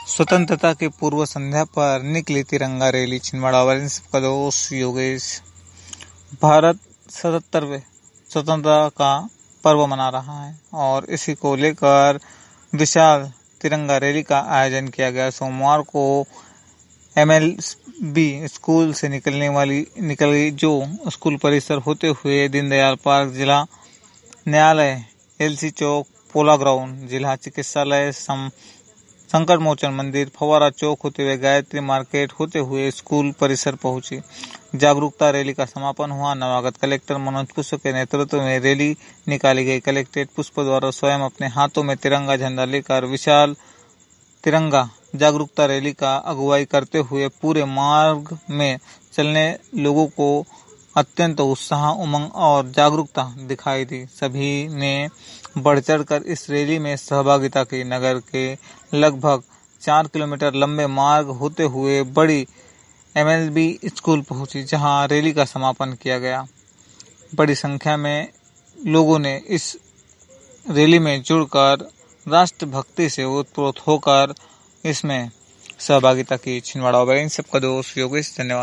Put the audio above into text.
स्वतंत्रता की पूर्व संध्या पर निकली तिरंगा रैली। छिंदवाड़ा वायलेंस का दोस्त योगेश। भारत 77वें स्वतंत्रता का पर्व मना रहा है और इसी को लेकर विशाल तिरंगा रैली का आयोजन किया गया। सोमवार को MLB स्कूल से निकली जो स्कूल परिसर होते हुए दीनदयाल पार्क, जिला न्यायालय, LC चौक, पोला ग्राउंड, जिला चिकित्सालय, संकट मोचन मंदिर, फवारा चौक होते हुए गायत्री मार्केट होते हुए स्कूल परिसर पहुंची। जागरूकता रैली का समापन हुआ। नवागत कलेक्टर मनोज पुष्प के नेतृत्व में रैली निकाली गई। कलेक्ट्रेट पुष्प द्वारा स्वयं अपने हाथों में तिरंगा झंडा लेकर विशाल तिरंगा जागरूकता रैली का अगुवाई करते हुए पूरे मार्ग में चलने लोगों को अत्यंत उत्साह, उमंग और जागरूकता दिखाई दी। सभी ने बढ़ चढ़कर इस रैली में सहभागिता की। नगर के लगभग 4 किलोमीटर लंबे मार्ग होते हुए बड़ी MLB स्कूल पहुंची, जहां रैली का समापन किया गया। बड़ी संख्या में लोगों ने इस रैली में जुड़कर राष्ट्रभक्ति से ओतप्रोत होकर इसमें सहभागिता की। छिंदवाड़ा वायलेंस सबका दोस्त योगेश। धन्यवाद।